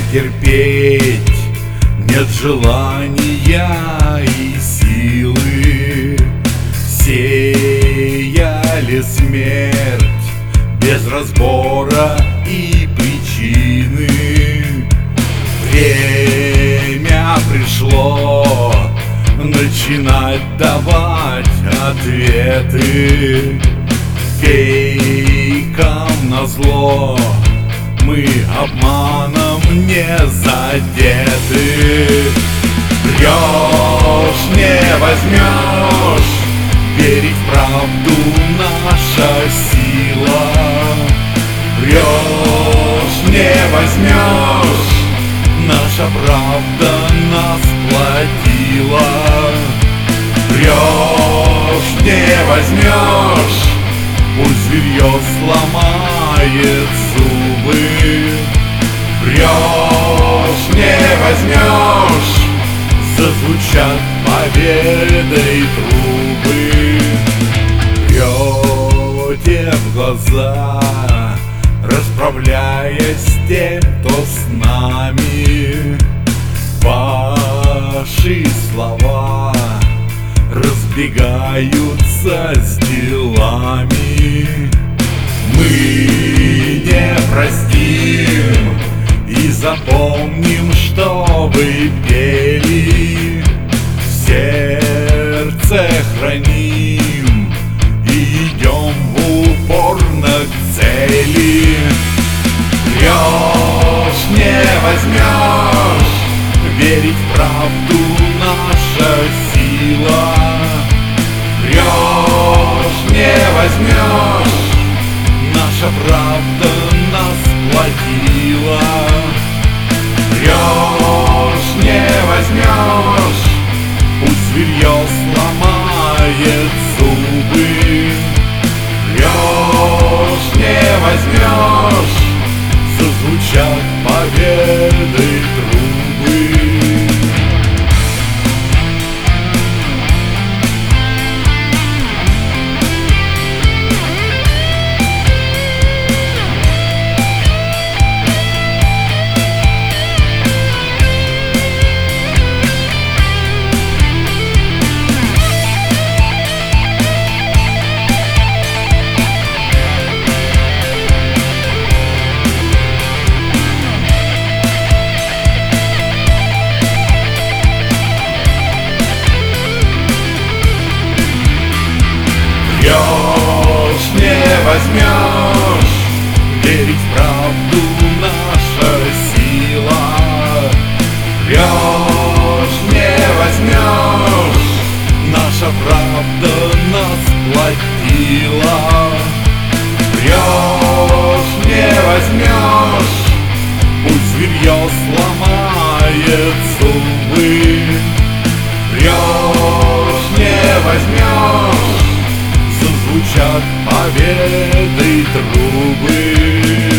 терпеть нет желания и силы. Сеяли смерть без разбора и причины. Время пришло начинать давать ответы. Фейкам назло мы обманом не задеты. Врешь, не возьмешь, верить в правду наша сила. Врешь, не возьмешь, наша правда нас платила. Врешь, не возьмешь, пусть зверье сломает зубы. Врешь, не возьмешь, зазвучат победой трубы. Врете в глаза, расправляясь с тем, кто с нами. Ваши слова разбегаются с делами. Мы не простим и запомним, что вы пели. В сердце храним и идем упорно к цели. Врешь, не возьмешь, верить в правду наша сила. Врешь, не возьмешь, наша правда нас платила. Врешь, не возьмешь, пусть зверье сломает зубы. Врешь, не возьмешь, зазвучат победы трубы. Врешь, не возьмешь, верить в правду наша сила. Врешь, не возьмешь, наша правда нас платила. Врешь, не возьмешь, пусть зверье сломает зубы. Врешь, не возьмешь, зазвучат победы трубы.